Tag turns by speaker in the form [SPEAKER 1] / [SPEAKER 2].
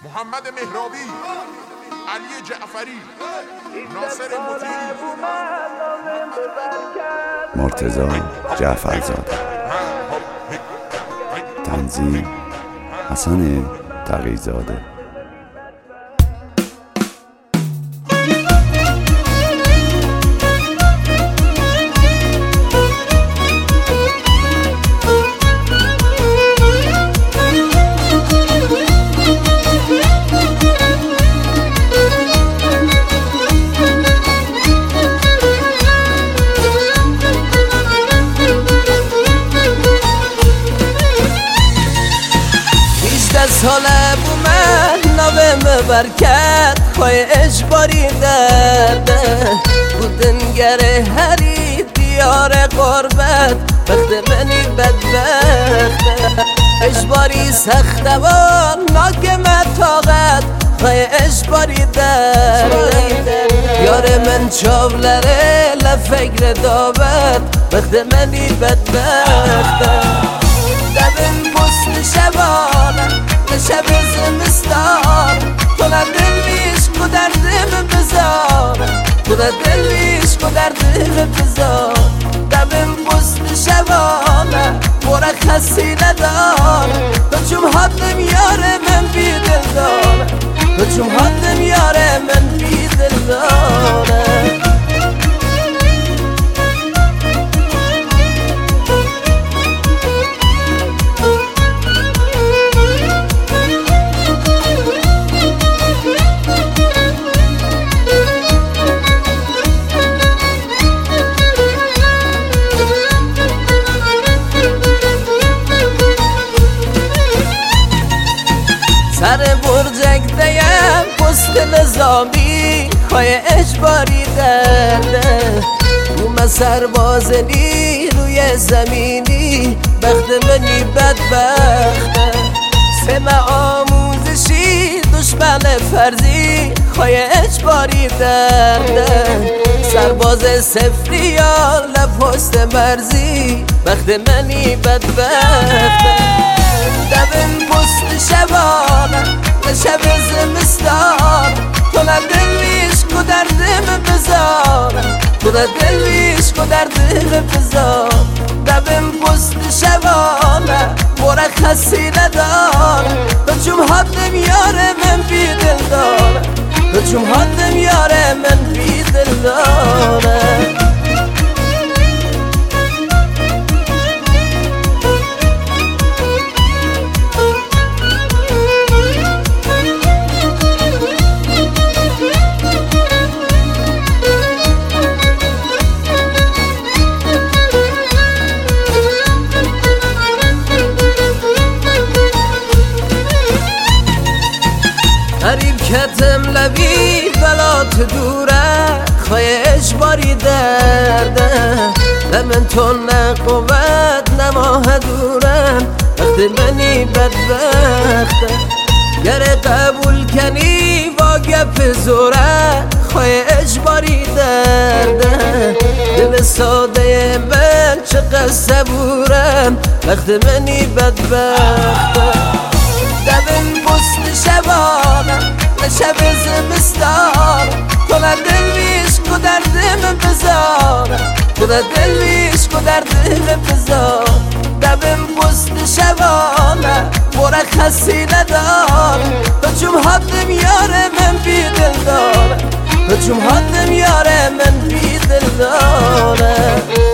[SPEAKER 1] محمد مهرابی، علی جعفری، ناصر مطیعی،
[SPEAKER 2] مرتضی جعفرزاده. تنظیم حسن تقی‌زاده.
[SPEAKER 3] ساله بومن نویم برکت خواه اجباری درده بودن گره هری دیار قربت وقت منی بدبخته اجباری سخته و ناکه متاقت خواه اجباری درده یار من چاولره لفکر دابت وقت منی بدبخته دبن پست شبانه شب زمستان تو دلویش کو دردم بزار تو دلویش کو دردم بزار دبم پست شبانه مرخصی ندار تو چون حدم یار من بی دل داره تو چون حدم یار من بی دل داره سر برجک دیم پست نظامی خواه اجباری درده اومه سرباز نیروی زمینی بخت منی بدبخته سمه آموزشی دشمن فرضی خواه اجباری درده سرباز سفریال پست مرزی بخت منی بدبخته دبن پست شبانه شب زمستان تو دلویش کو دردم بزار تو دلویش کو دردم بزار دبن پست شبانه مرخصی ندار تو چون حدم یار من بی دل داره تو چون حدم یار من بی دل داره غریب کتم لبی بلات دوره خواه اجباری درده لمن تو نه قوت نه ماه دورم وقت منی بدبخته گر قبول کنی با گپ زوره خواه اجباری درده دل ساده من چقدر صبورم وقت منی بدبخته دبن پست شبانه شب زمستان تو دلویش کو دردم بزار تو دلویش کو دردم بزار دبن پست شبانه مرخصی ندار تو چون حدم یار من بی دل داره تو چون حدم یار من بی دل داره